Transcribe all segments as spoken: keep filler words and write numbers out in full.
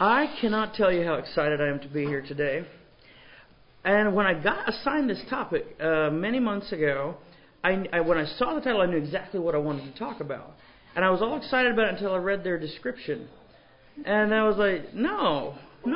I cannot tell you how excited I am to be here today. And when I got assigned this topic uh, many months ago, I, I, when I saw the title, I knew exactly what I wanted to talk about. And I was all excited about it until I read their description. And I was like, no,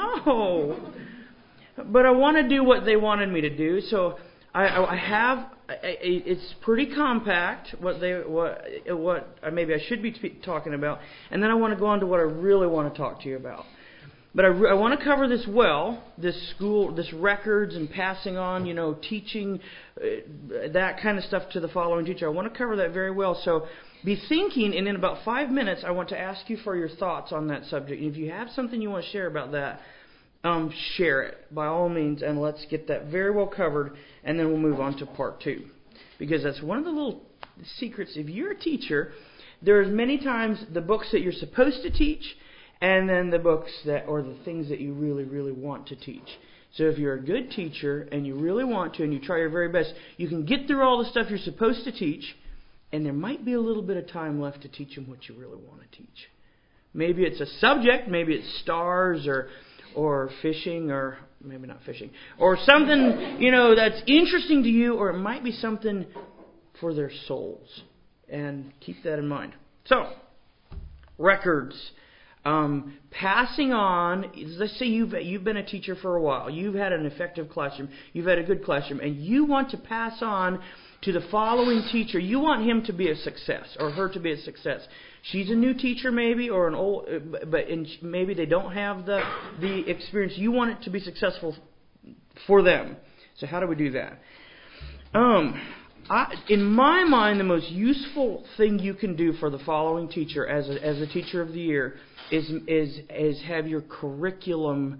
no. But I want to do what they wanted me to do, so I, I have. I, it's pretty compact. What they, what, what maybe I should be t- talking about, and then I want to go on to what I really want to talk to you about. But I, I want to cover this well, this school, this records and passing on, you know, teaching uh, that kind of stuff to the following teacher. I want to cover that very well. So be thinking, and in about five minutes, I want to ask you for your thoughts on that subject. And if you have something you want to share about that, um, share it by all means, and let's get that very well covered, and then we'll move on to part two. Because that's one of the little secrets. If you're a teacher, there's many times the books that you're supposed to teach, and then the books that, or the things that you really, really want to teach. So if you're a good teacher and you really want to and you try your very best, you can get through all the stuff you're supposed to teach, and there might be a little bit of time left to teach them what you really want to teach. Maybe it's a subject, maybe it's stars or or fishing, or maybe not fishing, or something, you know, that's interesting to you, or it might be something for their souls. And keep that in mind. So, records. Um, passing on, let's say you've you've been a teacher for a while. You've had an effective classroom. You've had a good classroom. And you want to pass on to the following teacher. You want him to be a success, or her to be a success. She's a new teacher maybe, or an old, but in, maybe they don't have the the experience. You want it to be successful for them. So how do we do that? Um... I, in my mind, the most useful thing you can do for the following teacher as a, as a teacher of the year is, is is have your curriculum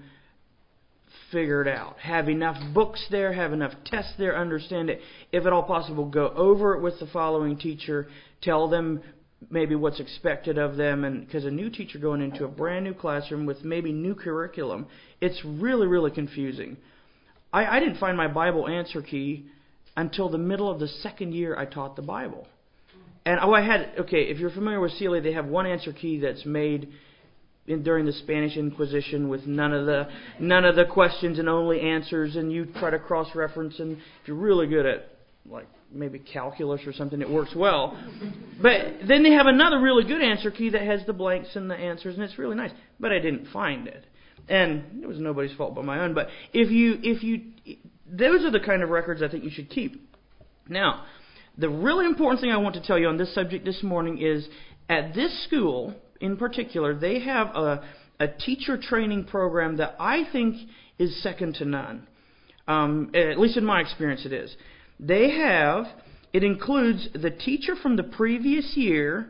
figured out. Have enough books there, have enough tests there, understand it. If at all possible, go over it with the following teacher. Tell them maybe what's expected of them. And because a new teacher going into a brand new classroom with maybe new curriculum, it's really, really confusing. I, I didn't find my Bible answer key until the middle of the second year I taught the Bible. And oh, I had, okay, if you're familiar with C L A, they have one answer key that's made in, during the Spanish Inquisition with none of the none of the questions and only answers, and you try to cross-reference, and if you're really good at, like, maybe calculus or something, it works well. But then they have another really good answer key that has the blanks and the answers, and it's really nice. But I didn't find it. And it was nobody's fault but my own. But if you if you... Those are the kind of records I think you should keep. Now, the really important thing I want to tell you on this subject this morning is, at this school in particular, they have a, a teacher training program that I think is second to none. Um, at least in my experience it is. They have, it includes the teacher from the previous year,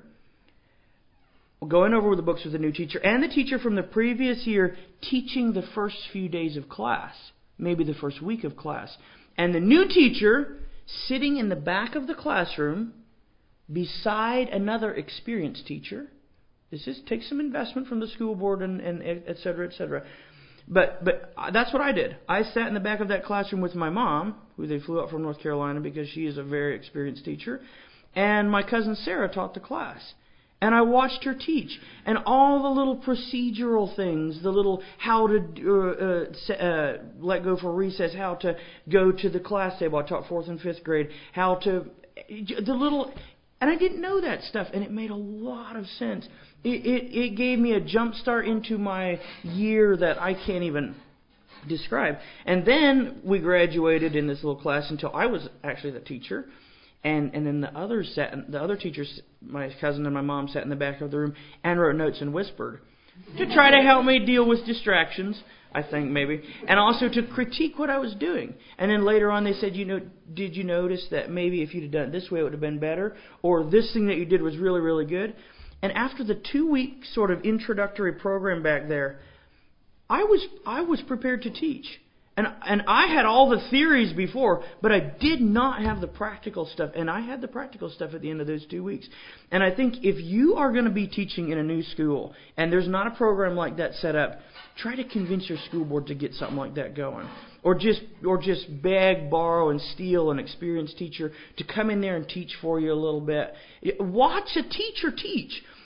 going over the books with the new teacher, and the teacher from the previous year teaching the first few days of class. Maybe the first week of class. And the new teacher sitting in the back of the classroom beside another experienced teacher. This is takes some investment from the school board and, and et cetera, et cetera. But but that's what I did. I sat in the back of that classroom with my mom, who they flew out from North Carolina because she is a very experienced teacher, and my cousin Sarah taught the class. And I watched her teach. And all the little procedural things, the little how to uh, uh, let go for recess, how to go to the class table. I taught fourth and fifth grade. How to, the little, and I didn't know that stuff. And it made a lot of sense. It, it, it gave me a jump start into my year that I can't even describe. And then we graduated in this little class until I was actually the teacher. And and then the others sat, the other teachers, my cousin and my mom sat in the back of the room and wrote notes and whispered to try to help me deal with distractions, I think maybe, and also to critique what I was doing. And then later on they said, you know, did you notice that maybe if you'd have done it this way it would have been better, or this thing that you did was really, really good. And after the two-week sort of introductory program back there, I was I was prepared to teach. And and I had all the theories before, but I did not have the practical stuff. And I had the practical stuff at the end of those two weeks. And I think if you are going to be teaching in a new school, and there's not a program like that set up, try to convince your school board to get something like that going. Or just or just beg, borrow, and steal an experienced teacher to come in there and teach for you a little bit. Watch a teacher teach.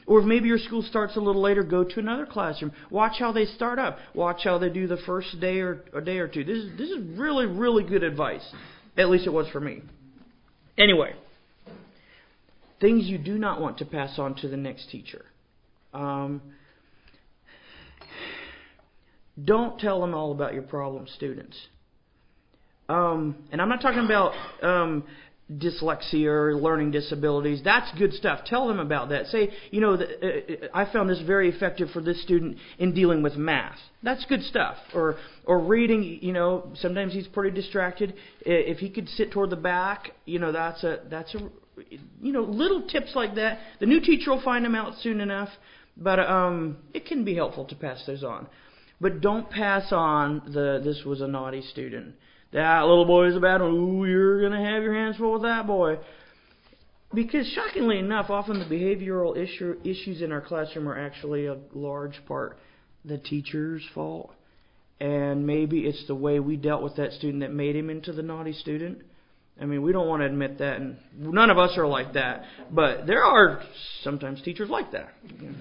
Or if maybe your school starts a little later, go to another classroom. Watch how they start up. Watch how they do the first day or a day or two. This is this is really, really good advice. At least it was for me. Anyway, things you do not want to pass on to the next teacher. Um, don't tell them all about your problem students. Um, and I'm not talking about um, dyslexia or learning disabilities. That's good stuff. Tell them about that. Say, you know, the, uh, I found this very effective for this student in dealing with math. That's good stuff. Or or reading, you know, sometimes he's pretty distracted. If he could sit toward the back, you know, that's a that's a you know, little tips like that. The new teacher will find them out soon enough, but um, it can be helpful to pass those on. But don't pass on the this was a naughty student. That little boy is a bad one. Ooh, you're going to have your hands full with that boy. Because shockingly enough, often the behavioral issue, issues in our classroom are actually a large part the teacher's fault. And maybe it's the way we dealt with that student that made him into the naughty student. I mean, we don't want to admit that, and none of us are like that. But there are sometimes teachers like that.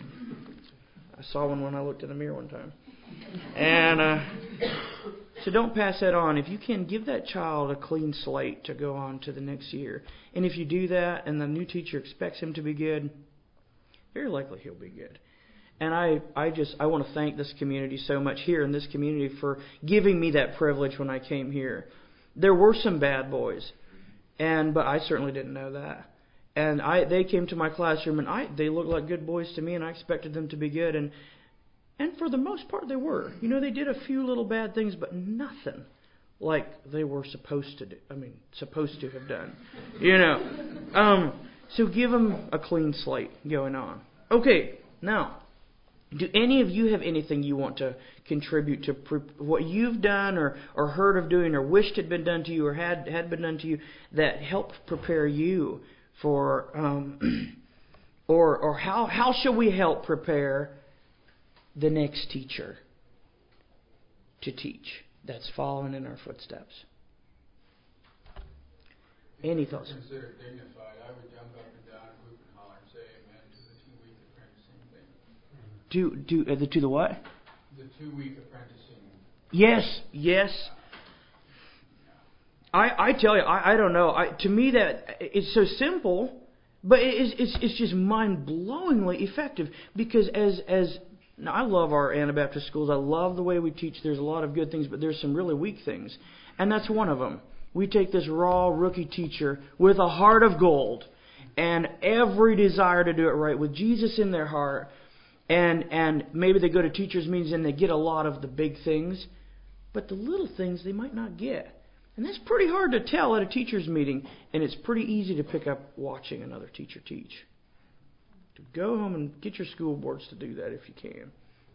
I saw one when I looked in the mirror one time. And uh, so don't pass that on. If you can, give that child a clean slate to go on to the next year. And if you do that and the new teacher expects him to be good, very likely he'll be good. And I, I just I want to thank this community so much here in this community for giving me that privilege when I came here. There were some bad boys, and but I certainly didn't know that. And I they came to my classroom and I they looked like good boys to me, and I expected them to be good. And And for the most part, they were. You know, they did a few little bad things, but nothing like they were supposed to do. I mean, supposed to have done. You know. Um, so give them a clean slate going on. Okay, now, do any of you have anything you want to contribute to pre- what you've done or, or heard of doing or wished had been done to you or had, had been done to you that helped prepare you for, um, or or how how shall we help prepare the next teacher to teach that's following in our footsteps? Any thoughts? Consider it dignified. I would jump up and down and whoop and holler and say amen to the two-week apprenticing thing. To, to, uh, the, to the what? The two-week apprenticing. Yes, yes. I, I tell you, I, I don't know. I, to me, that it's so simple, but it, it's, it's it's just mind-blowingly effective. Because as as now, I love our Anabaptist schools. I love the way we teach. There's a lot of good things, but there's some really weak things, and that's one of them. We take this raw rookie teacher with a heart of gold and every desire to do it right, with Jesus in their heart, and and maybe they go to teachers' meetings and they get a lot of the big things, but the little things they might not get. And that's pretty hard to tell at a teacher's meeting, and it's pretty easy to pick up watching another teacher teach. To go home and get your school boards to do that if you can.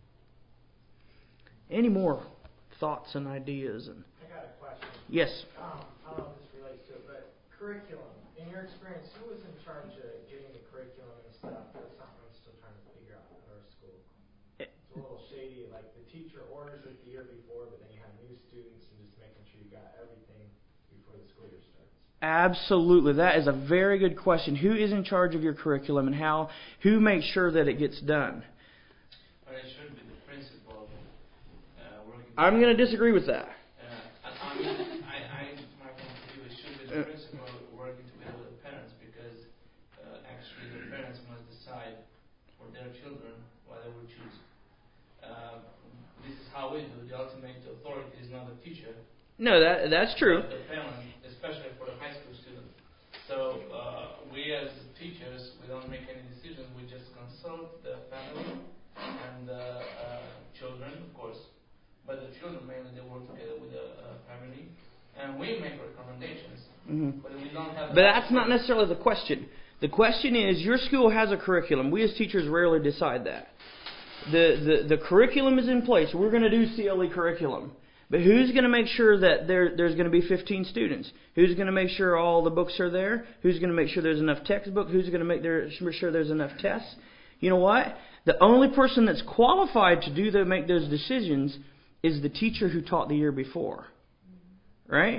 Any more thoughts and ideas? And I got a question. Yes. Um, I don't know if this relates to it, but curriculum. In your experience, who was in charge of getting the curriculum and stuff? That's something I'm still trying to figure out at our school. It's a little shady. Like the teacher orders it the year before, but then you have new students and just making sure you got everything before the school year starts. Absolutely. That is a very good question. Who is in charge of your curriculum and how? Who makes sure that it gets done? Well, it should be the principal. Uh, working I'm going to disagree with that. Uh, I mean, I, I, my point of view, it should be the principal working together with the parents, because uh, actually the parents must decide for their children what they would choose. Uh, this is how we do. The ultimate authority is not the teacher. No, that that's true. The parent, especially for the high school student. So uh, we as teachers, we don't make any decisions. We just consult the family and uh, uh, children, of course. But the children mainly, they work together with the uh, family, and we make recommendations. Mm-hmm. But we don't have. But that's not necessarily the question. The question is, your school has a curriculum. We as teachers rarely decide that. The the, the curriculum is in place. We're going to do C L E curriculum. But who's going to make sure that there there's going to be fifteen students? Who's going to make sure all the books are there? Who's going to make sure there's enough textbook? Who's going to make there, sure there's enough tests? You know what? The only person that's qualified to do the, make those decisions is the teacher who taught the year before. Right?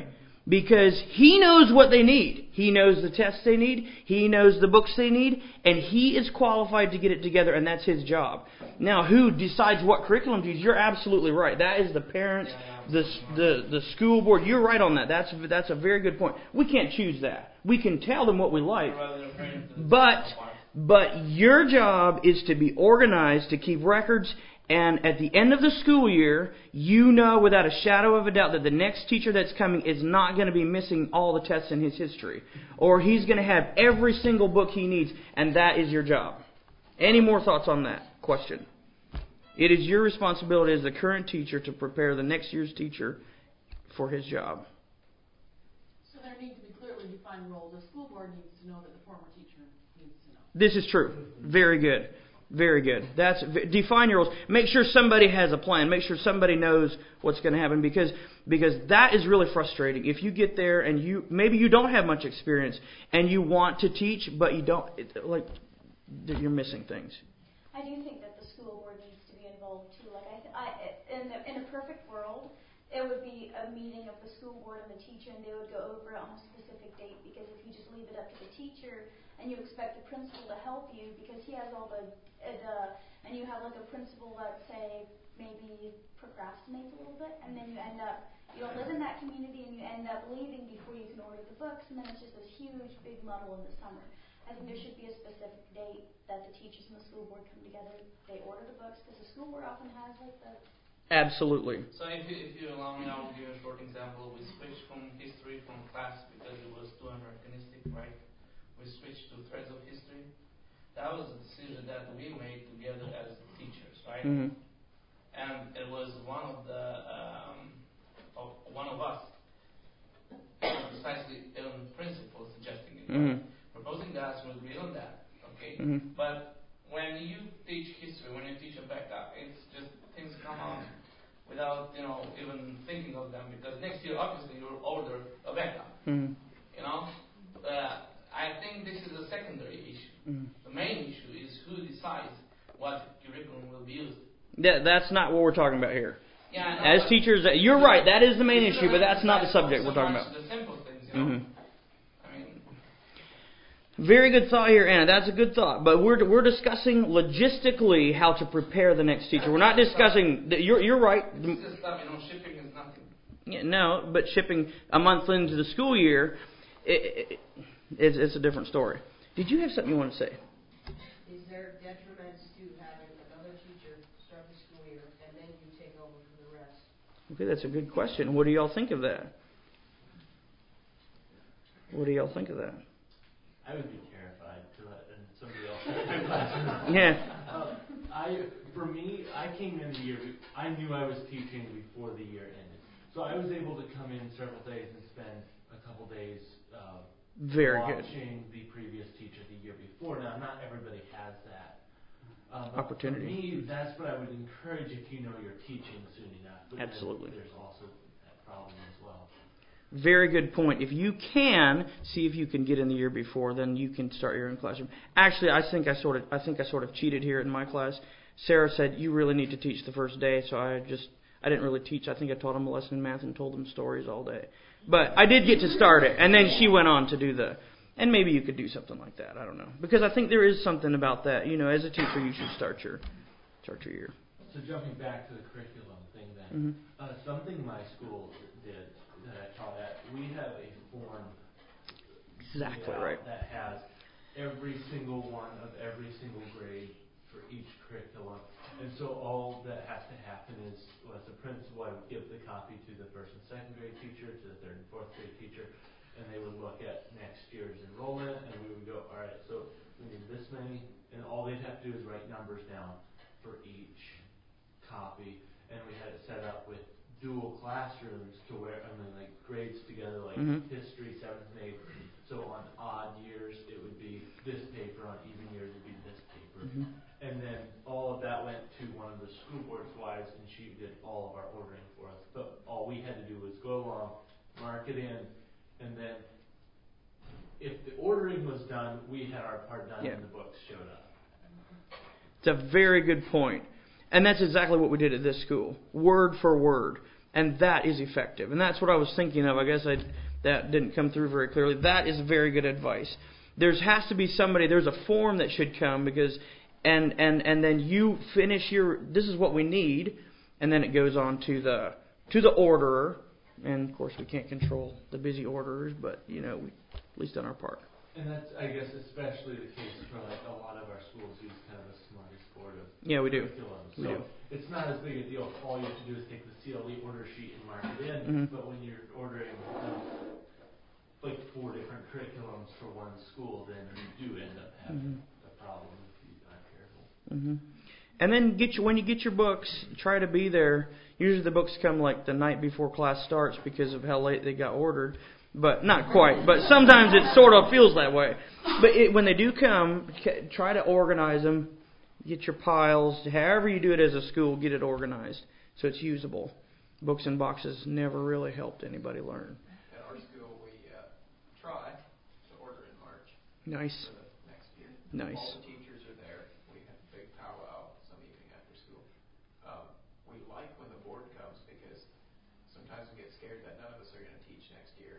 Because he knows what they need. He knows the tests they need. He knows the books they need. And he is qualified to get it together, and that's his job. Now, who decides what curriculum to use? You're absolutely right. That is the parents, the the the school board. You're right on that. That's that's a very good point. We can't choose that. We can tell them what we like. But but your job is to be organized, to keep records. And at the end of the school year, you know without a shadow of a doubt that the next teacher that's coming is not going to be missing all the tests in his history. Or he's going to have every single book he needs, and that is your job. Any more thoughts on that question? It is your responsibility as the current teacher to prepare the next year's teacher for his job. So there need to be clearly defined roles. The school board needs to know that the former teacher needs to know. This is true. Very good. Very good. That's define your roles. Make sure somebody has a plan. Make sure somebody knows what's going to happen, because because that is really frustrating. If you get there and you maybe you don't have much experience and you want to teach, but you don't, like you're missing things. I do think that the school board needs to be involved too. Like I, I in the, in a perfect world, it would be a meeting of the school board and the teacher, and they would go over it on a specific date. Because if you just leave it up to the teacher and you expect the principal to help you because he has all the Uh, and you have like a principal that, say, maybe procrastinates a little bit, and then you end up, you don't live in that community, and you end up leaving before you can order the books, and then it's just this huge, big muddle in the summer. I think there should be a specific date that the teachers and the school board come together, they order the books, because the school board often has like the... Absolutely. So if you, if you allow me, I will give a short example. We switched from history from class because it was too Americanistic, right? We switched to threads of history. That was a decision that we made together as teachers, right? Mm-hmm. And it was one of the um, of one of us, precisely in principle, suggesting it, mm-hmm. proposing that, so we agreed on that, okay? Mm-hmm. But when you teach history, when you teach a backup, it's just things come out without you know even thinking of them, because next year obviously you'll order a backup, mm-hmm. you know. Uh, I think this is a secondary issue. Mm-hmm. The main issue is who decides what curriculum will be used. That, that's not what we're talking about here. Yeah, I know, As teachers, you're right, that is the main issue, but that's not the subject we're talking about. The simple things, you know. Mm-hmm. I mean, very good thought here, Anna. That's a good thought. But we're we're discussing logistically how to prepare the next teacher. We're not discussing. You're you're right. this is stuff, you know, shipping is nothing. Yeah, no, but shipping a month into the school year, it, it, it's, it's a different story. Did you have something you want to say? Is there detriments to having another teacher start the school year and then you take over for the rest? Okay, that's a good question. What do y'all think of that? What do y'all think of that? I would be terrified to let somebody else in my classroom. Yeah. Uh, I, for me, I came in the year. I knew I was teaching before the year ended, so I was able to come in several days and spend a couple days. Uh, Very watching good. Watching the previous teacher the year before. Now, not everybody has that um, opportunity. For me, that's what I would encourage if you know you're teaching soon enough. But absolutely. There's also that problem as well. Very good point. If you can see if you can get in the year before, then you can start your own classroom. Actually, I think I sort of I think I sort of cheated here in my class. Sarah said you really need to teach the first day, so I just I didn't really teach. I think I taught them a lesson in math and told them stories all day. But I did get to start it, and then she went on to do the. And maybe you could do something like that. I don't know, because I think there is something about that. You know, as a teacher, you should start your start your year. So jumping back to the curriculum thing, then Mm-hmm. uh, something my school did that I taught at. We have a form. Exactly right. That has every single one of every single grade for each curriculum. And so all that has to happen is, well, as a principal, I would give the copy to the first and second grade teacher, to the third and fourth grade teacher, and they would look at next year's enrollment, and we would go, all right, so we need this many, and all they'd have to do is write numbers down for each copy. And we had it set up with dual classrooms to where, I mean, like grades together, like mm-hmm. history, seventh and eighth. So on odd years, it would be this paper. On even years, it would be this paper. Mm-hmm. And then all of that went to one of the school board's wives, and she did all of our ordering for us. But all we had to do was go along, mark it in, and then if the ordering was done, we had our part done, yeah. and the books showed up. It's a very good point. And that's exactly what we did at this school, word for word. And that is effective. And that's what I was thinking of. I guess I that didn't come through very clearly, that is very good advice. There has to be somebody, there's a form that should come because, and, and, and then you finish your, this is what we need, and then it goes on to the to the orderer. And, of course, we can't control the busy orderers, but, you know, we at least done our part. And that's, I guess, especially the case for, like, a lot of our schools use kind of a smorgasbord of yeah, we do. curriculum. We so do. It's not as big a deal. All you have to do is take the C L E order sheet and mark it in. Mm-hmm. But when you're ordering, um, like, four different curriculums for one school, then you do end up having mm-hmm. a problem if you aren't careful. Mm-hmm. And then get you when you get your books, try to be there. Usually the books come like the night before class starts because of how late they got ordered. But not quite. But sometimes it sort of feels that way. But it, when they do come, try to organize them. Get your piles. However you do it as a school, get it organized so it's usable. Books in boxes never really helped anybody learn. At our school, we uh, try to order in March. Nice. For the next year. Nice. All the teachers are there. We have a big powwow some evening after school. Um, we like when the board comes because sometimes we get scared that none of us are going to teach next year.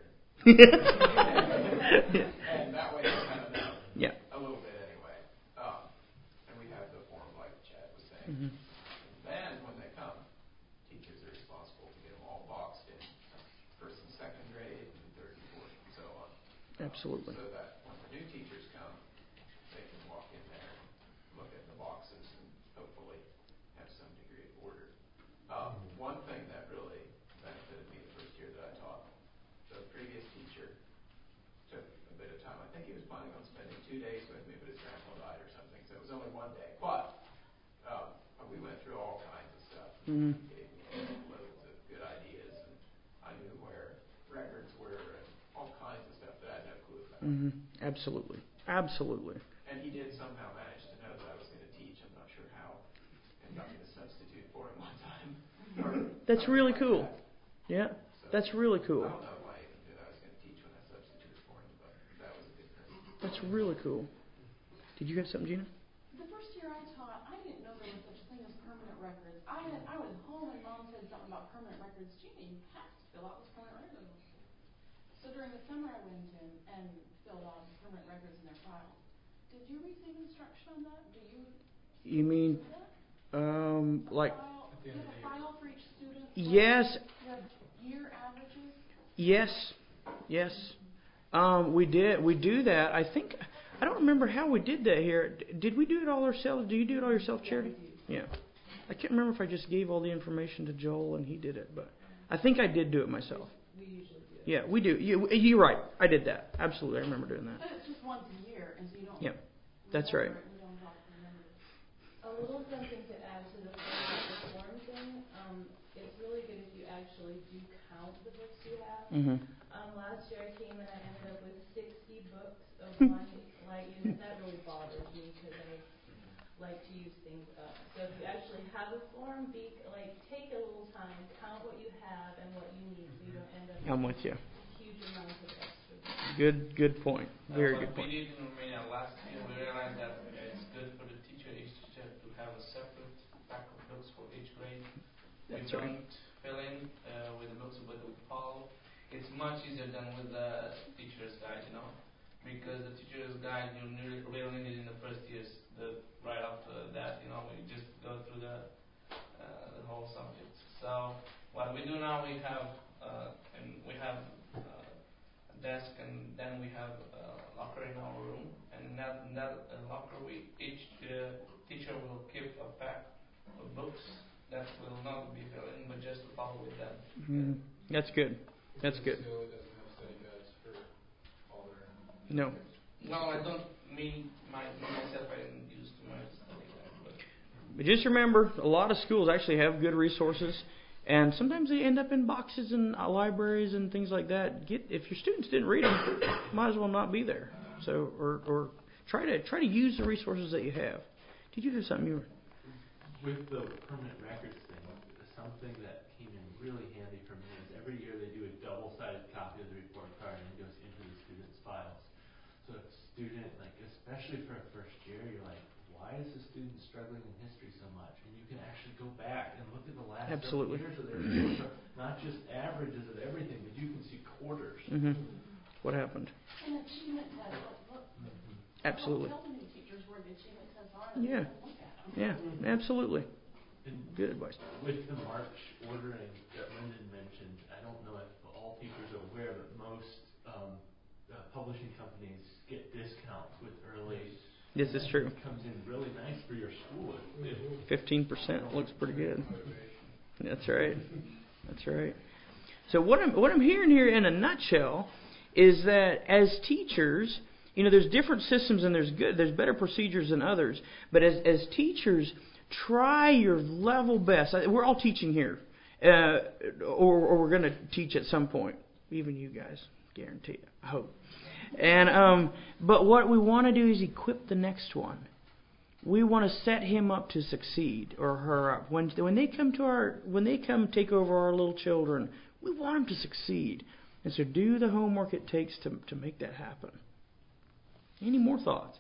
And that way we kind of know. Yeah. A little bit anyway. Um, and we have the form like Chad was saying. Mm-hmm. Then when they come, teachers are responsible to get them all boxed in first and second grade and third and fourth and so on. Absolutely. So that when the new teachers come, they can walk in there and look at the boxes and hopefully have some degree of order. Um, one thing that really benefited me the first year that I taught, the previous teacher took a bit of time. I think he was planning on spending two days with me, but his grandpa died or something, so it was only one day. But um, we went through all kinds of stuff. Mm-hmm. He gave me loads of good ideas, and I knew where records were and all kinds of stuff that I had no clue about. Mm-hmm. Absolutely. Absolutely. And he did somehow manage to know that I was going to teach. I'm not sure how. And got me to substitute for him one time. That's really like cool. That. Yeah. So, That's really cool. I don't know why I even knew that I was going to teach when I substituted for him, but that was a good thing. That's really cool. Did you have something, Gina? The first year I taught, I didn't know there was such a thing as permanent records. I had, I was home and Mom said something about permanent records. Gina, you have to fill out this permanent records. So during the summer I went in and filled out permanent records in their files. Did you receive instruction on that? Do you? You mean, um, like? File, do you have a file for each student? Yes. You have year averages? Yes. Yes. Um, we did. We do that. I think. I don't remember how we did that here. Did we do it all ourselves? Do you do it all yourself, Charity? Yeah. I can't remember if I just gave all the information to Joel and he did it, but I think I did do it myself. We usually do. Yeah, we do. You, you're right. I did that. Absolutely. I remember doing that. But it's just once a year, and so you don't. Yeah. That's right. We don't remember. A little something to add to the form thing. Um, it's really good if you actually do count the books you have. Mm-hmm. Um, last year I came and I ended up with sixty books of one light unit. That really bothers me because I like to use things up. So if you actually have a form, be like take a little time, count what you have and what you need, so you don't end up I'm with you. huge amounts of extra. Good, good point. Very uh, good point. We did in Romania last year. We realized that it's good for the teacher, each teacher, to have a separate pack of books for each grade. That's we right. don't fill in uh, with the books, but with Paul. It's much easier than with the teacher's guide, you know, because the teacher's guide you really need in the first years. The right after that, you know, we just go through the uh, the whole subject. So what we do now, we have uh, and we have uh, a desk, and then we have a locker in our room, and in that, in that uh, locker, we each uh, teacher will keep a pack of books that will not be filled in, but just to follow with them. Mm-hmm. That's good. That's good. Still, it doesn't have study guides for all their. No. No, I don't mean my myself. I didn't use too much study guide, but. But just remember, a lot of schools actually have good resources, and sometimes they end up in boxes and uh, libraries and things like that. Get if your students didn't read them, might as well not be there. So, or or try to try to use the resources that you have. Did you have something you were? With the permanent records thing, something that came in really handy for me is every year they do a double-sided copy of the report card and it goes into the student's files. So if a student, like especially for a first year, you're like, why is the student struggling in history so much? And you can actually go back and look at the last Absolutely. several years of their report card not just averages of everything, but you can see quarters. Mm-hmm. What happened? And achievement tests. Look, look. Absolutely. Tell the new teachers where the achievement tests are. And Yeah. look at them. Yeah, absolutely. And Good advice. with the March ordering that Lyndon mentioned, I don't know if all teachers are aware, but most um, uh, publishing companies get discounts with early. This is true. It comes in really nice for your school. If, if Fifteen percent looks pretty good. That's right. That's right. So what I'm what I'm hearing here in a nutshell is that as teachers, you know, there's different systems and there's good, there's better procedures than others. But as as teachers, try your level best. We're all teaching here, uh, or, or we're going to teach at some point. Even you guys, guarantee it. I hope. And um, but what we want to do is equip the next one. We want to set him up to succeed or her up. When when they come to our when they come take over our little children, we want them to succeed. And so do the homework it takes to to make that happen. Any more thoughts?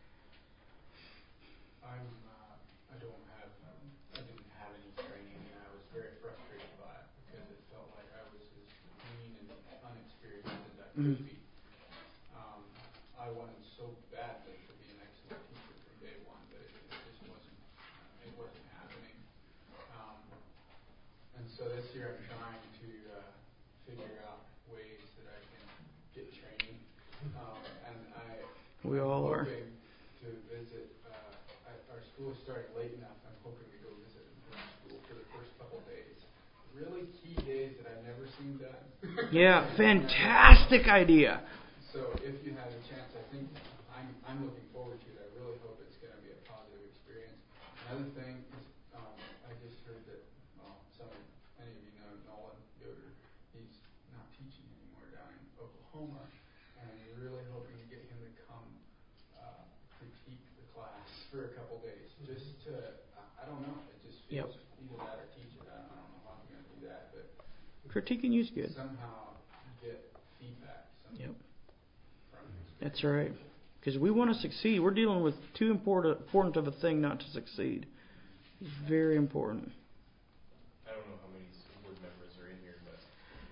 I'm, uh, I don't have, um, I didn't have any training, and I was very frustrated by it because it felt like I was as green and unexperienced as I could Mm-hmm. be. Um, I wanted so badly to be an excellent teacher from day one, but it, it just wasn't, uh, it wasn't happening. Um, and so this year I'm trying to uh, figure out ways that I can get training, um, and I. We all are. hoping to visit. Uh, I, our school is starting late enough. I'm hoping to go visit in school for the first couple of days. Really key days that I've never seen done. Yeah, fantastic idea. So if you have a chance, I think I'm I'm looking forward to it. I really hope it's going to be a positive experience. Another thing is, um, I just heard that well, some of many of you know Nolan Yoder. He's not teaching anymore down in Oklahoma, and I'm really hoping to get him to come uh, critique the class for a couple days, just to I, I don't know. It just feels Yep. either that or teach it. I don't, I don't know how I'm going to do that, but Critiquing you is good. somehow get feedback. Some Yep. from his That's right. Because we want to succeed. We're dealing with too important important of a thing not to succeed. It's very important. I don't know how many school board members are in here, but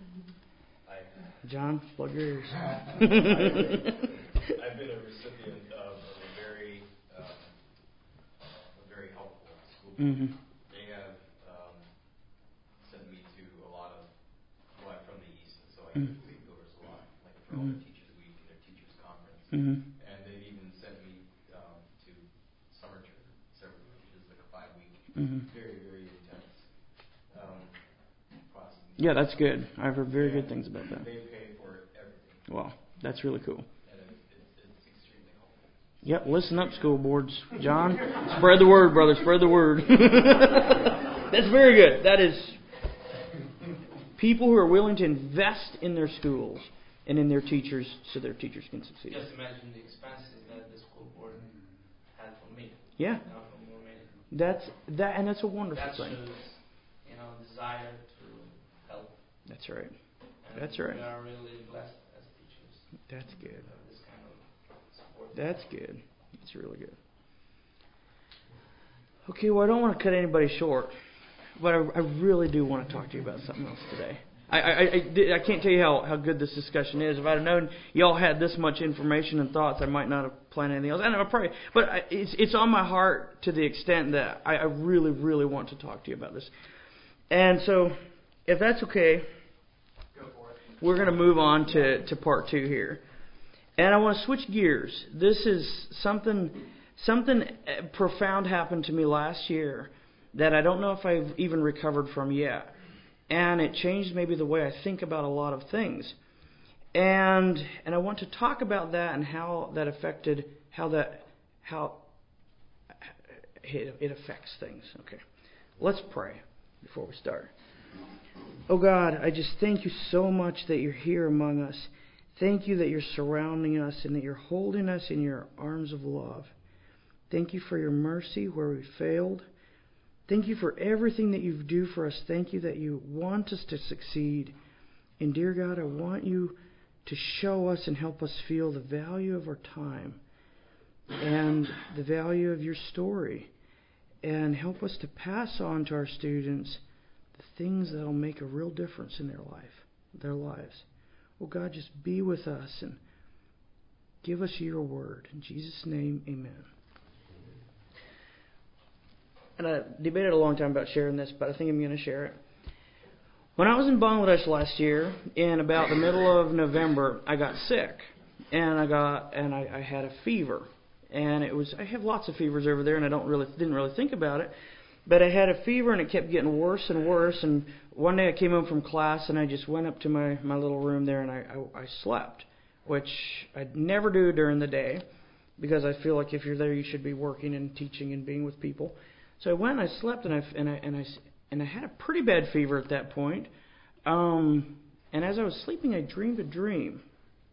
I, John, plug your ears. I've been a recipient of a very, um, a very helpful school board. Mm-hmm. They have um, sent me to a lot of, well, I'm from the East, and so I go to Wakeovers a lot, like for all Mhm. their Teachers Week and their Teachers Conference. Mm-hmm. And they've even sent me um, to summer term, several, which is like a five-week, Mm-hmm. very, very intense um, process. Yeah, that's good. I've heard very good things about that. They pay for everything, Wow, that's really cool. and it's, it's, it's extremely helpful. Yep, listen up, school boards. John, spread the word, brother. Spread the word. That's very good. That is people who are willing to invest in their schools and in their teachers so their teachers can succeed. Just imagine the expenses that the school board had for me. Yeah, Not for more money. that's that, and that's a wonderful That thing. shows, you know, desire to help. That's right. And That's right. We are really blessed as teachers That's to good. have this kind of support. That's good. It's really good. Okay, well, I don't want to cut anybody short, but I, I really do want to talk to you about something else today. I, I, I, I can't tell you how, how good this discussion is. If I'd have known y'all had this much information and thoughts, I might not have planned anything else. I know, probably, but I, it's it's on my heart to the extent that I, I really, really want to talk to you about this. And so, if that's okay, we're going to move on to, to part two here. And I want to switch gears. This is something something profound happened to me last year that I don't know if I've even recovered from yet. And it changed maybe the way I think about a lot of things. And and I want to talk about that and how that affected how that how it, it affects things. Okay. Let's pray before we start. Oh God, I just thank you so much that you're here among us. Thank you that you're surrounding us and that you're holding us in your arms of love. Thank you for your mercy where we failed. Thank you for everything that you do for us. Thank you that you want us to succeed. And dear God, I want you to show us and help us feel the value of our time and the value of your story. And help us to pass on to our students the things that will make a real difference in their life, their lives. Oh God, just be with us and give us your word. In Jesus' name, amen. And I debated a long time about sharing this, but I think I'm going to share it. When I was in Bangladesh last year, in about the middle of November, I got sick, and I got and I, I had a fever, and it was I have lots of fevers over there, and I don't really didn't really think about it, but I had a fever, and it kept getting worse and worse. And one day I came home from class, and I just went up to my, my little room there, and I, I I slept, which I'd never do during the day, because I feel like if you're there, you should be working and teaching and being with people. So I went and I slept, and I and I and I and I had a pretty bad fever at that point. Um, and as I was sleeping, I dreamed a dream,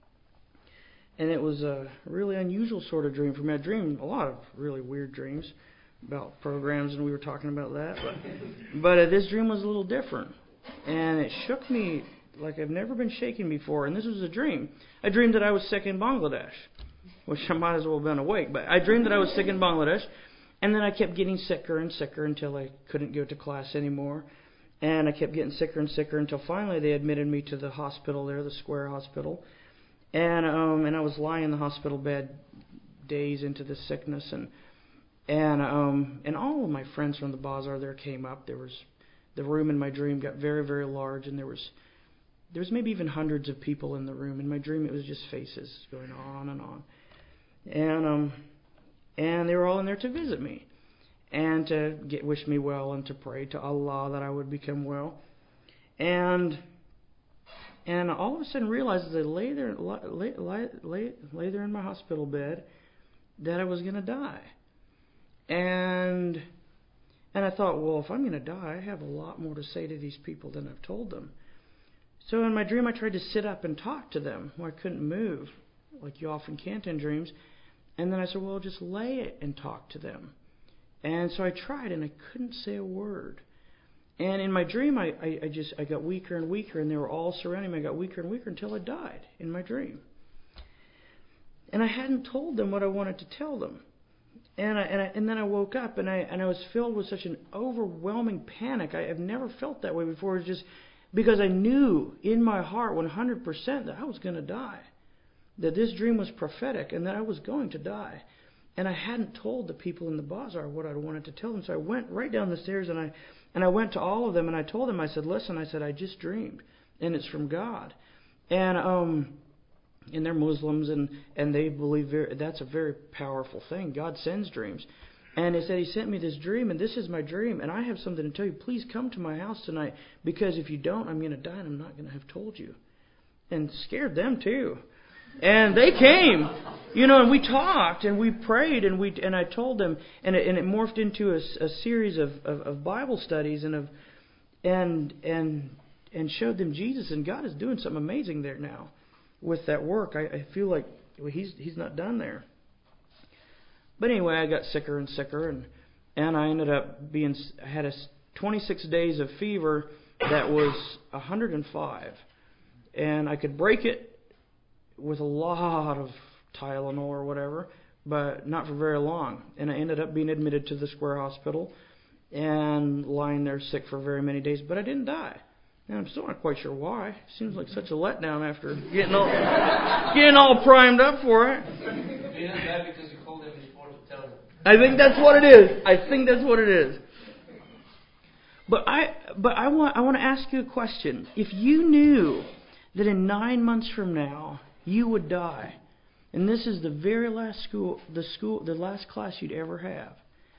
and it was a really unusual sort of dream for me. I dreamed a lot of really weird dreams about programs, and we were talking about that. But but uh, this dream was a little different, and it shook me like I've never been shaken before. And this was a dream. I dreamed that I was sick in Bangladesh, which I might as well have been awake. But I dreamed that I was sick in Bangladesh. And then I kept getting sicker and sicker until I couldn't go to class anymore. And I kept getting sicker and sicker until finally they admitted me to the hospital there, the Square Hospital. And um, and I was lying in the hospital bed days into the sickness. And and um, and all of my friends from the bazaar there came up. There was the room in my dream got very, very large, and there was there was maybe even hundreds of people in the room. In my dream, it was just faces going on and on. And um. And they were all in there to visit me and to get, wish me well and to pray to Allah that I would become well. And and all of a sudden realized as I lay there, lay, lay, lay, lay there in my hospital bed that I was going to die. And and I thought, well, if I'm going to die, I have a lot more to say to these people than I've told them. So in my dream, I tried to sit up and talk to them. Well, I couldn't move, like you often can't in dreams. And then I said, well, just lay it and talk to them. And so I tried, and I couldn't say a word. And in my dream, I, I, I just I got weaker and weaker, and they were all surrounding me. I got weaker and weaker until I died in my dream. And I hadn't told them what I wanted to tell them. And I, and, I, and then I woke up, and I and I was filled with such an overwhelming panic. I have never felt that way before. It was just because I knew in my heart one hundred percent that I was going to die. That this dream was prophetic and that I was going to die. And I hadn't told the people in the bazaar what I wanted to tell them. So I went right down the stairs and I and I went to all of them and I told them, I said, listen, I said, I just dreamed. And it's from God. And um and they're Muslims and, and they believe very, that's a very powerful thing. God sends dreams. And he said, he sent me this dream and this is my dream. And I have something to tell you. Please come to my house tonight, because if you don't, I'm going to die and I'm not going to have told you. And scared them too. And they came, you know, and we talked and we prayed and we and I told them, and it, and it morphed into a, a series of, of, of Bible studies and of and and and showed them Jesus, and God is doing something amazing there now with that work. I, I feel like well, he's he's not done there. But anyway, I got sicker and sicker, and and I ended up being I had a twenty-six days of fever that was one hundred five, and I could break it with a lot of Tylenol or whatever, but not for very long. And I ended up being admitted to the Square Hospital and lying there sick for very many days, but I didn't die. And I'm still not quite sure why. Seems like such a letdown after getting all getting all primed up for it. You didn't die because you called them before to tell them. I think that's what it is. I think that's what it is. But I but I want I want to ask you a question. If you knew that in nine months from now you would die, and this is the very last school, the school, the last class you'd ever have,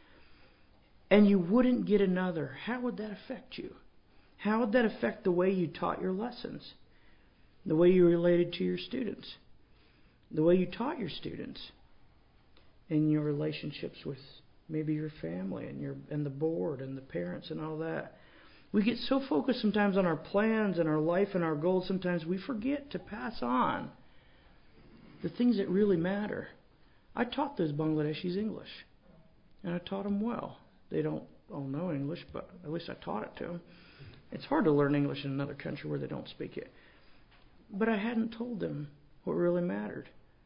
and you wouldn't get another, how would that affect you? How would that affect the way you taught your lessons, the way you related to your students, the way you taught your students, and your relationships with maybe your family and your and the board and the parents and all that? We get so focused sometimes on our plans and our life and our goals, sometimes we forget to pass on the things that really matter. I taught those Bangladeshis English, and I taught them well. They don't all know English, but at least I taught it to them. It's hard to learn English in another country where they don't speak it. But I hadn't told them what really mattered.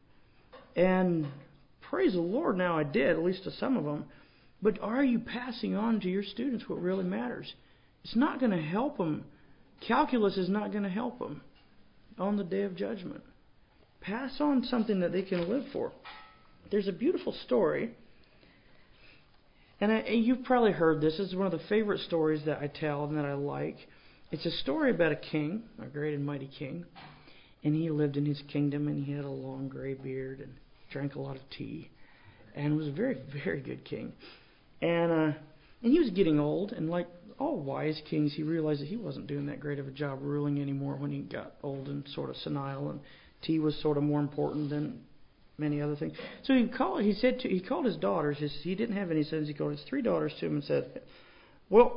And praise the Lord, now I did, at least to some of them. But are you passing on to your students what really matters? It's not going to help them. Calculus is not going to help them on the day of judgment. Pass on something that they can live for. There's a beautiful story, and, I, and you've probably heard this. This is one of the favorite stories that I tell and that I like. It's a story about a king, a great and mighty king, and he lived in his kingdom, and he had a long gray beard and drank a lot of tea, and was a very, very good king. And uh, and he was getting old, and like all wise kings, he realized that he wasn't doing that great of a job ruling anymore when he got old and sort of senile, and tea was sort of more important than many other things. So he called. He said to, he called his daughters. His, he didn't have any sons. He called his three daughters to him and said, "Well,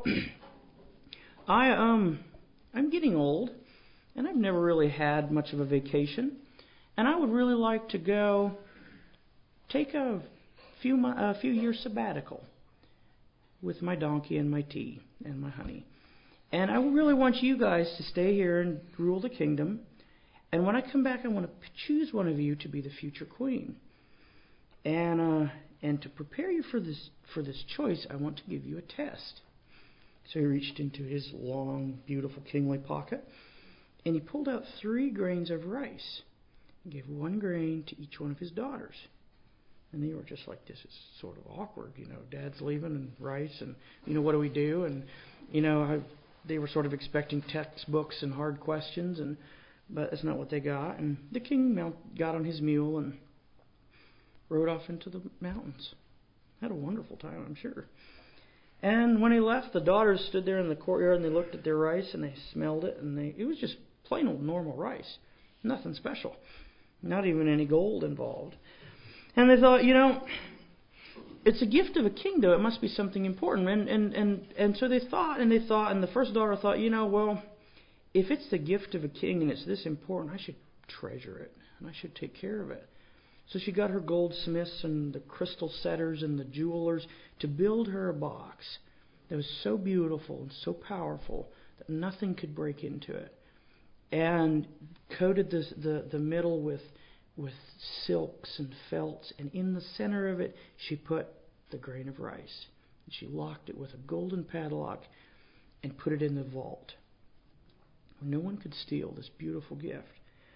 I um I'm getting old, and I've never really had much of a vacation, and I would really like to go take a few a few years sabbatical with my donkey and my tea and my honey. And I really want you guys to stay here and rule the kingdom. And when I come back, I want to choose one of you to be the future queen. And uh, and to prepare you for this for this choice, I want to give you a test." So he reached into his long, beautiful kingly pocket, and he pulled out three grains of rice and gave one grain to each one of his daughters. And they were just like, "This is sort of awkward, you know, Dad's leaving and rice, and, you know, what do we do?" And, you know, I, they were sort of expecting textbooks and hard questions, and but that's not what they got. And the king mount, got on his mule and rode off into the mountains. Had a wonderful time, I'm sure. And when he left, the daughters stood there in the courtyard and they looked at their rice and they smelled it, and they it was just plain old normal rice. Nothing special. Not even any gold involved. And they thought, you know, it's a gift of a king, though. It must be something important. And, and, and, and so they thought and they thought, and the first daughter thought, you know, well, if it's the gift of a king and it's this important, I should treasure it and I should take care of it. So she got her goldsmiths and the crystal setters and the jewelers to build her a box that was so beautiful and so powerful that nothing could break into it. And coated this, the, the middle with with silks and felts, and in the center of it she put the grain of rice. And she locked it with a golden padlock and put it in the vault where no one could steal this beautiful gift.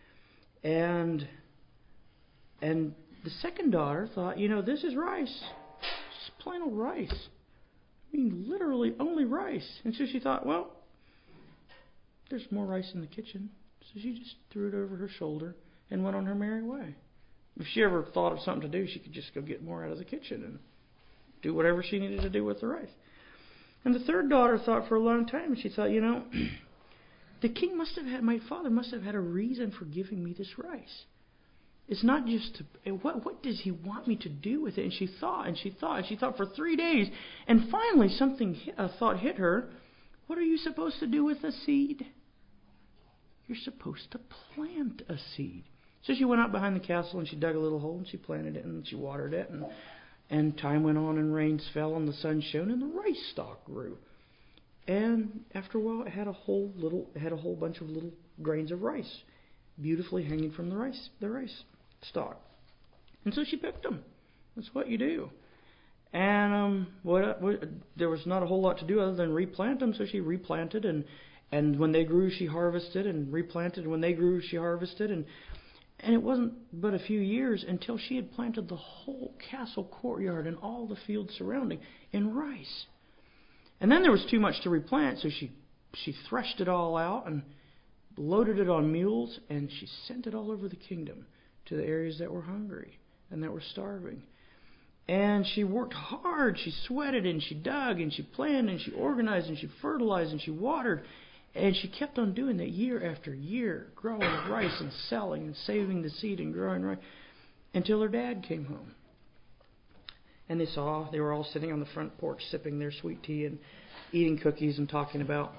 And and the second daughter thought, you know, this is rice. Just plain old rice. I mean, literally only rice. And so she thought, well, there's more rice in the kitchen. So she just threw it over her shoulder and went on her merry way. If she ever thought of something to do, she could just go get more out of the kitchen and do whatever she needed to do with the rice. And the third daughter thought for a long time, and she thought, you know, the king must have had, my father must have had a reason for giving me this rice. It's not just to, what what does he want me to do with it? And she thought, and she thought, and she thought for three days, and finally something, hit, a thought hit her. What are you supposed to do with a seed? You're supposed to plant a seed. So she went out behind the castle and she dug a little hole and she planted it and she watered it, and and time went on and rains fell and the sun shone and the rice stalk grew. And after a while, it had a whole little, it had a whole bunch of little grains of rice, beautifully hanging from the rice, the rice stalk. And so she picked them. That's what you do. And um, what, what there was not a whole lot to do other than replant them. So she replanted, and and when they grew, she harvested and replanted. And when they grew, she harvested, and and it wasn't but a few years until she had planted the whole castle courtyard and all the fields surrounding in rice. And then there was too much to replant, so she she threshed it all out and loaded it on mules, and she sent it all over the kingdom to the areas that were hungry and that were starving. And she worked hard. She sweated and she dug and she planned and she organized and she fertilized and she watered. And she kept on doing that year after year, growing rice and selling and saving the seed and growing rice until her dad came home. And they saw, they were all sitting on the front porch sipping their sweet tea and eating cookies and talking about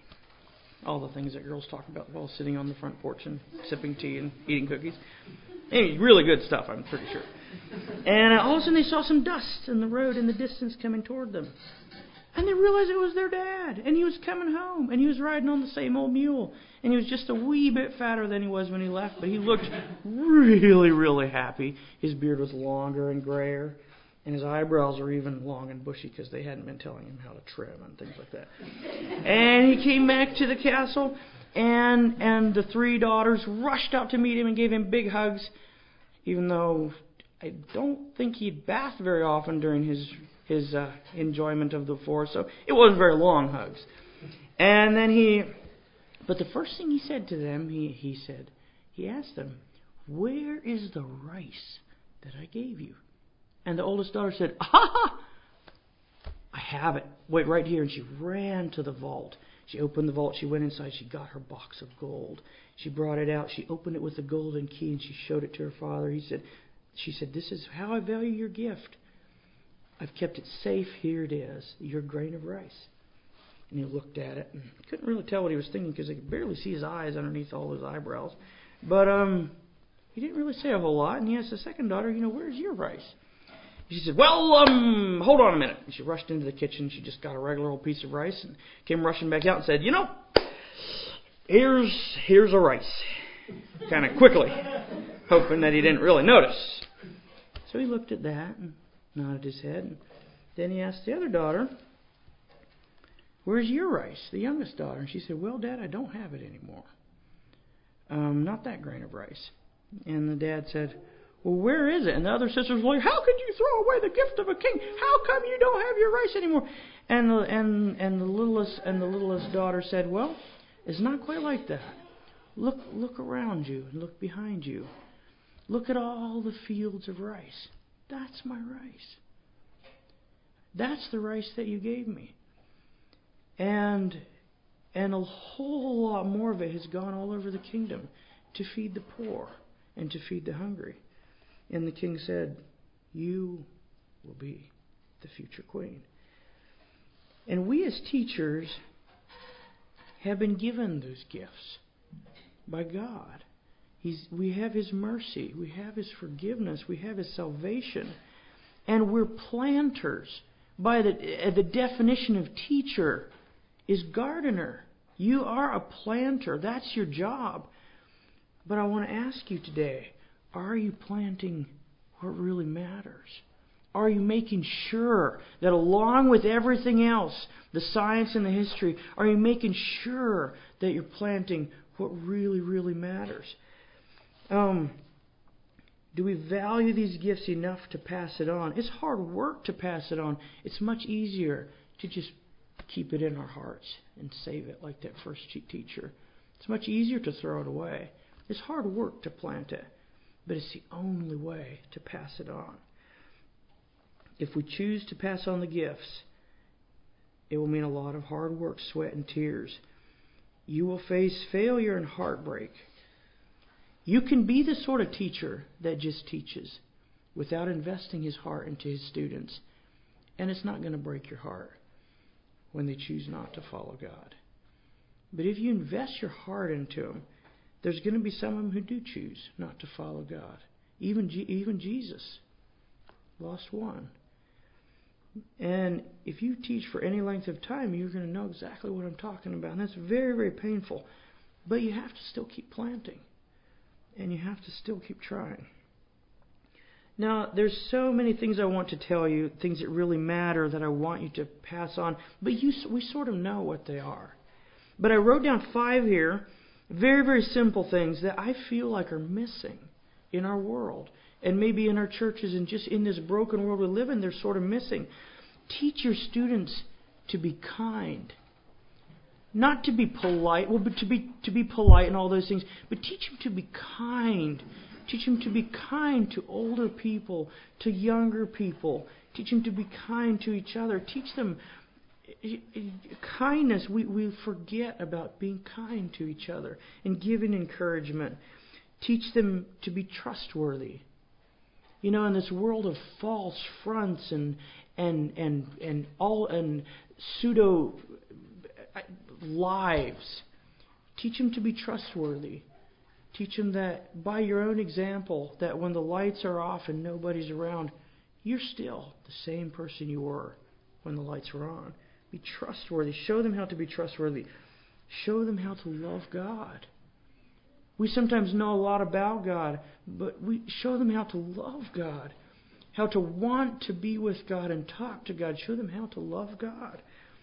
all the things that girls talk about while sitting on the front porch and sipping tea and eating cookies. Anyway, really good stuff, I'm pretty sure. And uh, all of a sudden they saw some dust in the road in the distance coming toward them. And they realized it was their dad. And he was coming home. And he was riding on the same old mule. And he was just a wee bit fatter than he was when he left. But he looked really, really happy. His beard was longer and grayer. And his eyebrows are even long and bushy because they hadn't been telling him how to trim and things like that. And he came back to the castle, and and the three daughters rushed out to meet him and gave him big hugs, even though I don't think he'd bathed very often during his his uh, enjoyment of the forest, so it wasn't very long hugs. And then he, but the first thing he said to them, he, he said, he asked them, "Where is the rice that I gave you?" And the oldest daughter said, "Ah, I have it. Wait right here." And she ran to the vault. She opened the vault. She went inside. She got her box of gold. She brought it out. She opened it with the golden key, and she showed it to her father. He said, she said, "This is how I value your gift. I've kept it safe. Here it is, your grain of rice." And he looked at it and couldn't really tell what he was thinking because he could barely see his eyes underneath all his eyebrows. But um, he didn't really say a whole lot. And he asked the second daughter, "You know, where's your rice?" She said, "Well, um, hold on a minute." And she rushed into the kitchen. She just got a regular old piece of rice and came rushing back out and said, "You know, here's here's a rice," kind of quickly, hoping that he didn't really notice. So he looked at that and nodded his head. And then he asked the other daughter, "Where's your rice?" The youngest daughter. And she said, "Well, Dad, I don't have it anymore. Um, not that grain of rice." And the dad said, "Well, where is it?" And the other sisters were like, "How could you throw away the gift of a king? How come you don't have your rice anymore?" And the, and and the littlest and the littlest daughter said, "Well, it's not quite like that. Look look around you and look behind you. Look at all the fields of rice. That's my rice. That's the rice that you gave me. And and a whole lot more of it has gone all over the kingdom to feed the poor and to feed the hungry." And the king said, "You will be the future queen." And we as teachers have been given those gifts by God. He's, we have His mercy. We have His forgiveness. We have His salvation. And we're planters. By the, the definition of teacher is gardener. You are a planter. That's your job. But I want to ask you today, are you planting what really matters? Are you making sure that along with everything else, the science and the history, are you making sure that you're planting what really, really matters? Um, do we value these gifts enough to pass it on? It's hard work to pass it on. It's much easier to just keep it in our hearts and save it like that first teacher. It's much easier to throw it away. It's hard work to plant it, but it's the only way to pass it on. If we choose to pass on the gifts, it will mean a lot of hard work, sweat, and tears. You will face failure and heartbreak. You can be the sort of teacher that just teaches without investing his heart into his students, and it's not going to break your heart when they choose not to follow God. But if you invest your heart into them, there's going to be some of them who do choose not to follow God. Even even Jesus lost one. And if you teach for any length of time, you're going to know exactly what I'm talking about. And that's very, very painful. But you have to still keep planting. And you have to still keep trying. Now, there's so many things I want to tell you, things that really matter that I want you to pass on. But you, we sort of know what they are. But I wrote down five here, very, very simple things that I feel like are missing in our world. And maybe in our churches and just in this broken world we live in, they're sort of missing. Teach your students to be kind. Not to be polite, well, but to be to be polite and all those things. But teach them to be kind. Teach them to be kind to older people, to younger people. Teach them to be kind to each other. Teach them kindness. We, we forget about being kind to each other and giving encouragement. Teach them to be trustworthy. You know, in this world of false fronts and and and and all and pseudo lives, teach them to be trustworthy. Teach them that by your own example, that when the lights are off and nobody's around, you're still the same person you were when the lights were on. Be trustworthy. Show them how to be trustworthy. Show them how to love God. We sometimes know a lot about God, but we show them how to love God, how to want to be with God and talk to God. Show them how to love God.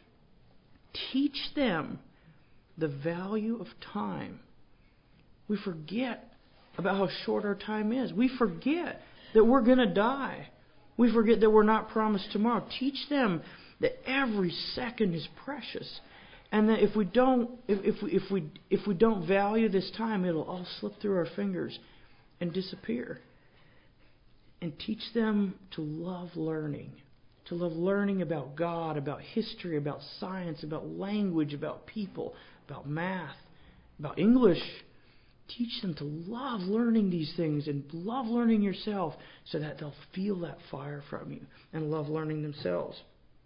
Teach them the value of time. We forget about how short our time is. We forget that we're going to die. We forget that we're not promised tomorrow. Teach them that every second is precious, and that if we don't, if, if we if we if we don't value this time, it'll all slip through our fingers and disappear. And teach them to love learning, to love learning about God, about history, about science, about language, about people, about math, about English. Teach them to love learning these things and love learning yourself so that they'll feel that fire from you and love learning themselves.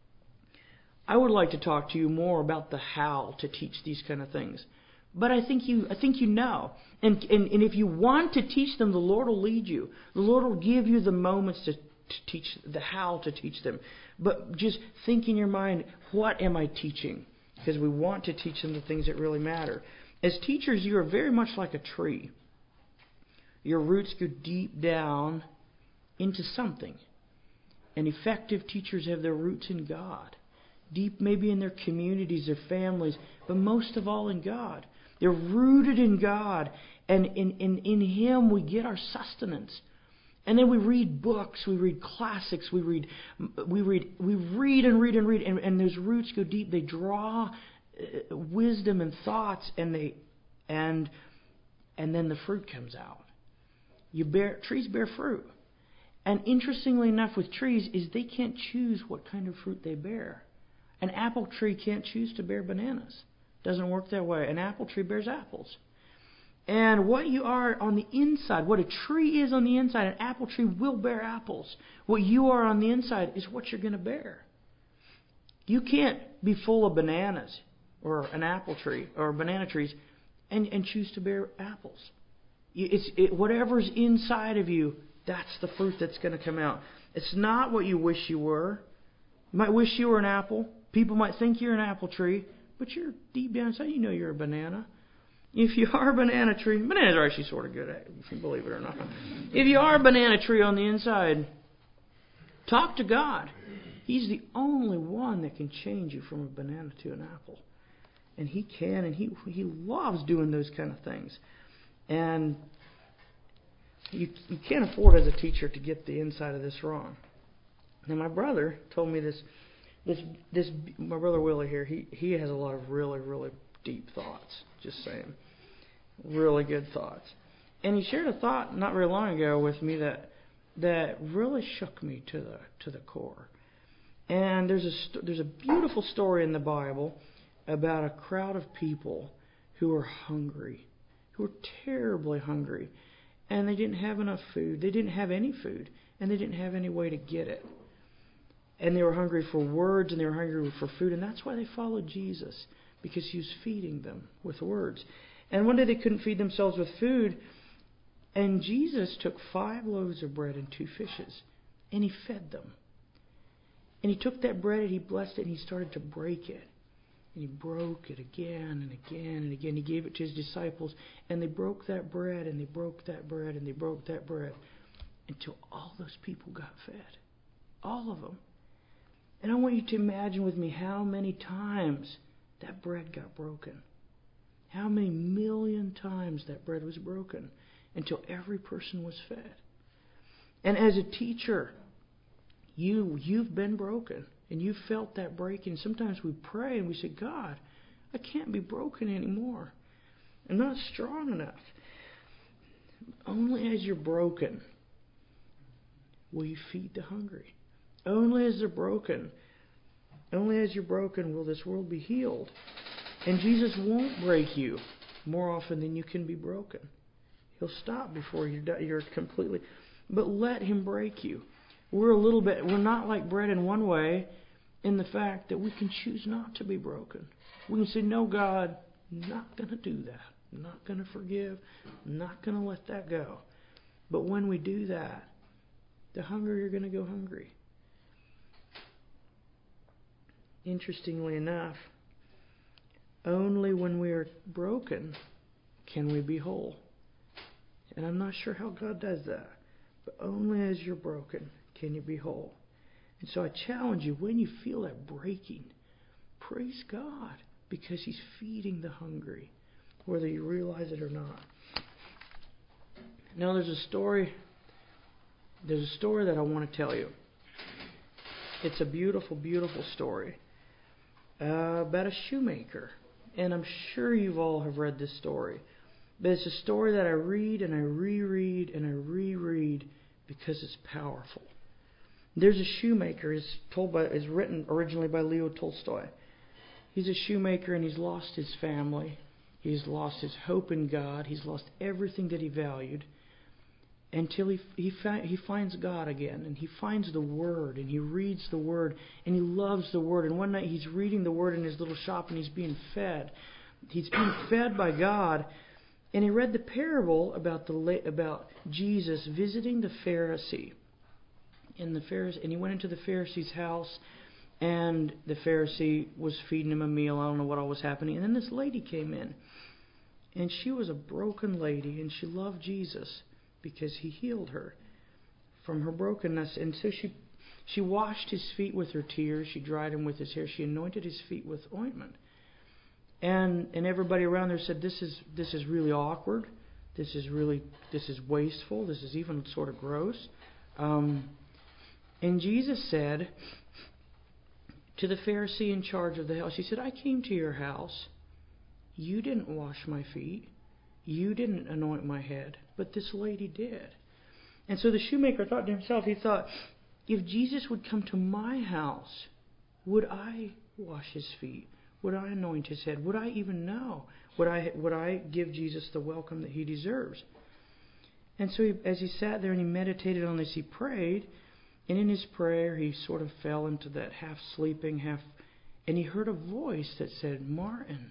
I would like to talk to you more about the how to teach these kind of things. But I think you I think you know. And, and, and if you want to teach them, the Lord will lead you. The Lord will give you the moments to, to teach, the how to teach them. But just think in your mind, what am I teaching? Because we want to teach them the things that really matter. As teachers, you are very much like a tree. Your roots go deep down into something. And effective teachers have their roots in God. Deep maybe in their communities, their families, but most of all in God. They're rooted in God. And in, in, in Him we get our sustenance. And then we read books, we read classics, we read we read we read and read and read, and, and those roots go deep. They draw wisdom and thoughts, and they and and then the fruit comes out. You bear trees bear fruit, and interestingly enough, with trees is they can't choose what kind of fruit they bear. An apple tree can't choose to bear bananas. Doesn't work that way. An apple tree bears apples. And what you are on the inside, what a tree is on the inside, an apple tree will bear apples. What you are on the inside is what you're going to bear. You can't be full of bananas or an apple tree or banana trees and, and choose to bear apples. It's it, whatever's inside of you, that's the fruit that's going to come out. It's not what you wish you were. You might wish you were an apple. People might think you're an apple tree, but you're deep down inside, you know you're a banana. If you are a banana tree, bananas are actually sort of good, if you believe it or not. If you are a banana tree on the inside, talk to God. He's the only one that can change you from a banana to an apple. And He can, and He He loves doing those kind of things. And you, you can't afford as a teacher to get the inside of this wrong. Now my brother told me this, this, this my brother Willie here, he, he has a lot of really, really deep thoughts, just saying. Really good thoughts. And he shared a thought not very long ago with me that that really shook me to the to the core. And there's a there's a beautiful story in the Bible about a crowd of people who were hungry, who were terribly hungry, and they didn't have enough food. They didn't have any food, and they didn't have any way to get it. And they were hungry for words, and they were hungry for food, and that's why they followed Jesus, because He was feeding them with words. And one day they couldn't feed themselves with food, and Jesus took five loaves of bread and two fishes, and He fed them. And He took that bread and He blessed it, and He started to break it. And He broke it again and again and again. He gave it to His disciples, and they broke that bread, and they broke that bread, and they broke that bread, until all those people got fed. All of them. And I want you to imagine with me how many times that bread got broken. How many million times that bread was broken until every person was fed. And as a teacher, you, you've been broken and you've felt that breaking. Sometimes we pray and we say, God, I can't be broken anymore. I'm not strong enough. Only as you're broken will you feed the hungry. Only as they're broken, only as you're broken will this world be healed. And Jesus won't break you more often than you can be broken. He'll stop before you're, you're completely... But let Him break you. We're a little bit... We're not like bread in one way, in the fact that we can choose not to be broken. We can say, no, God, I'm not going to do that. I'm not going to forgive. I'm not going to let that go. But when we do that, the hungry are going to go hungry. Interestingly enough, only when we are broken can we be whole. And I'm not sure how God does that. But only as you're broken can you be whole. And so I challenge you, when you feel that breaking, praise God, because He's feeding the hungry, whether you realize it or not. Now there's a story, there's a story that I want to tell you. It's a beautiful, beautiful story uh, about a shoemaker. And I'm sure you've all have read this story. But it's a story that I read and I reread and I reread because it's powerful. There's a shoemaker. It's told by, it's written originally by Leo Tolstoy. He's a shoemaker and he's lost his family. He's lost his hope in God. He's lost everything that he valued until he he, fi- he finds God again. And he finds the Word and he reads the Word and he loves the Word. And one night he's reading the Word in his little shop and he's being fed. He's being fed by God. And he read the parable about the about Jesus visiting the Pharisee. In the Pharisee, and he went into the Pharisee's house, and the Pharisee was feeding him a meal. I don't know what all was happening. And then this lady came in, and she was a broken lady, and she loved Jesus because He healed her from her brokenness. And so she she washed His feet with her tears. She dried Him with His hair. She anointed His feet with ointment. And and everybody around there said, "This is this is really awkward. This is really this is wasteful. This is even sort of gross." Um, and Jesus said to the Pharisee in charge of the house, He said, "I came to your house. You didn't wash my feet. You didn't anoint my head, but this lady did." And so the shoemaker thought to himself, he thought, if Jesus would come to my house, would I wash His feet? Would I anoint His head? Would I even know? Would I would I give Jesus the welcome that He deserves? And so he, as he sat there and he meditated on this, he prayed. And in his prayer, he sort of fell into that half sleeping, half... And he heard a voice that said, "Martin,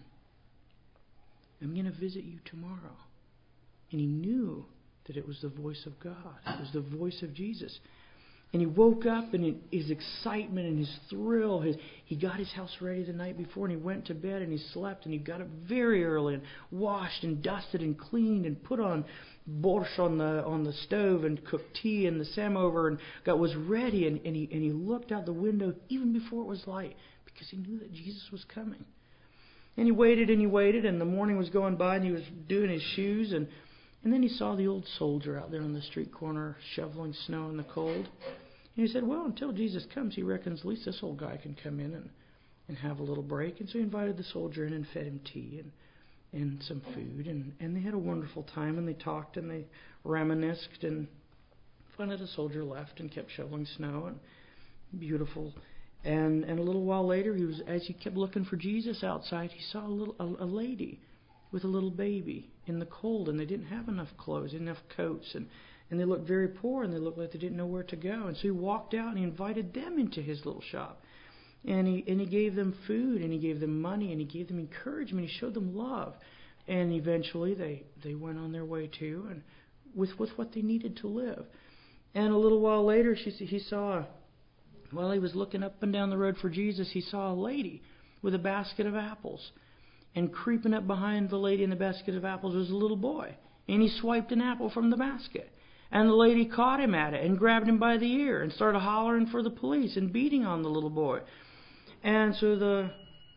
I'm going to visit you tomorrow." And he knew that it was the voice of God. It was the voice of Jesus. And he woke up, and in his excitement and his thrill, his, he got his house ready the night before, and he went to bed, and he slept, and he got up very early and washed and dusted and cleaned and put on borscht on the on the stove and cooked tea and the samovar and got was ready. And, and he and he looked out the window even before it was light because he knew that Jesus was coming. And he waited and he waited, and the morning was going by, and he was doing his shoes, and and then he saw the old soldier out there on the street corner shoveling snow in the cold. And he said, well, until Jesus comes, he reckons at least this old guy can come in and, and have a little break. And so he invited the soldier in and fed him tea and, and some food. And, and they had a wonderful time, and they talked and they reminisced. And finally the soldier left and kept shoveling snow. And beautiful. And and a little while later, he was as he kept looking for Jesus outside, he saw a little a, a lady with a little baby in the cold, and they didn't have enough clothes, enough coats, and, and they looked very poor, and they looked like they didn't know where to go. And so he walked out and he invited them into his little shop. And he and he gave them food, and he gave them money, and he gave them encouragement. He showed them love. And eventually they, they went on their way too, and with, with what they needed to live. And a little while later, she he saw, while he was looking up and down the road for Jesus, he saw a lady with a basket of apples. And creeping up behind the lady in the basket of apples was a little boy. And he swiped an apple from the basket. And the lady caught him at it and grabbed him by the ear and started hollering for the police and beating on the little boy. And so the...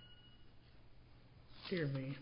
Dear me.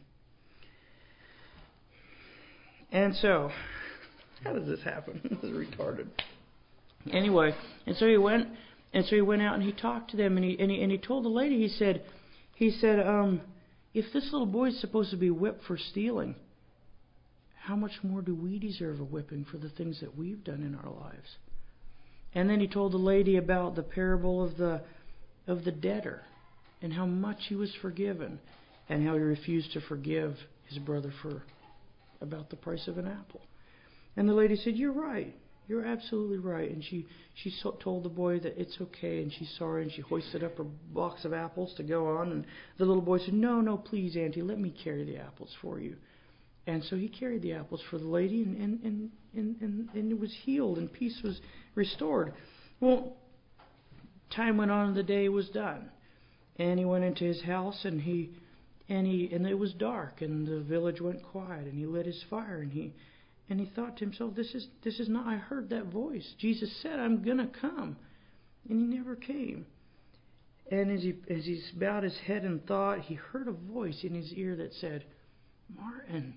And so, how does this happen? This is retarded. Anyway, and so he went, and so he went out and he talked to them, and he and he, and he told the lady, he said, he said, um, if this little boy is supposed to be whipped for stealing, how much more do we deserve a whipping for the things that we've done in our lives? And then he told the lady about the parable of the of the debtor and how much he was forgiven and how he refused to forgive his brother for about the price of an apple. And the lady said, "You're right. You're absolutely right." And she, she so told the boy that it's okay, and she's sorry, and she hoisted up her box of apples to go on. And the little boy said, no, no, please, Auntie, let me carry the apples for you. And so he carried the apples for the lady, and, and, and, and, and, and it was healed, and peace was restored. Well, time went on, and the day was done. And he went into his house, and he and he and it was dark, and the village went quiet, and he lit his fire, and he And he thought to himself, this is this is not, I heard that voice. Jesus said, I'm going to come. And he never came. And as he, as he bowed his head in thought, he heard a voice in his ear that said, Martin,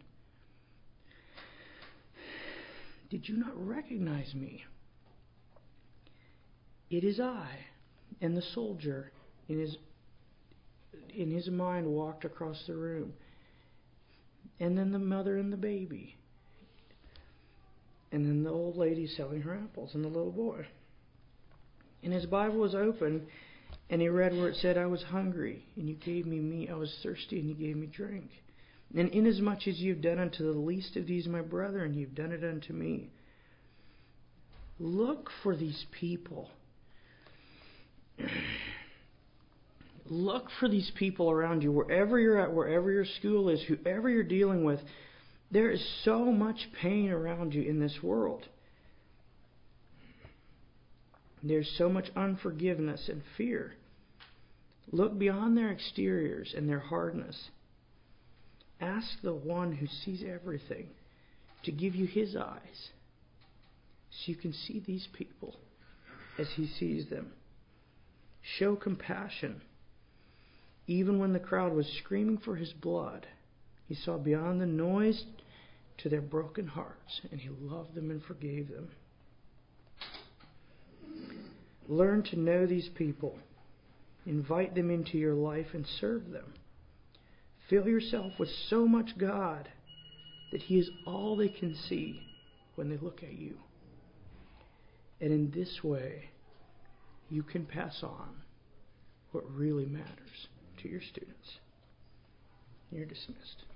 did you not recognize me? It is I. And the soldier in his in his mind walked across the room. And then the mother and the baby. And then the old lady selling her apples and the little boy. And his Bible was open, and he read where it said, I was hungry, and you gave me meat. I was thirsty, and you gave me drink. And inasmuch as you have done unto the least of these my brethren, you've done it unto me. Look for these people. Look for these people around you, wherever you're at, wherever your school is, whoever you're dealing with. There is so much pain around you in this world. There's so much unforgiveness and fear. Look beyond their exteriors and their hardness. Ask the one who sees everything to give you his eyes so you can see these people as he sees them. Show compassion. Even when the crowd was screaming for his blood, he saw beyond the noise to their broken hearts, and he loved them and forgave them. Learn to know these people. Invite them into your life and serve them. Fill yourself with so much God that he is all they can see when they look at you. And in this way, you can pass on what really matters to your students. You're dismissed.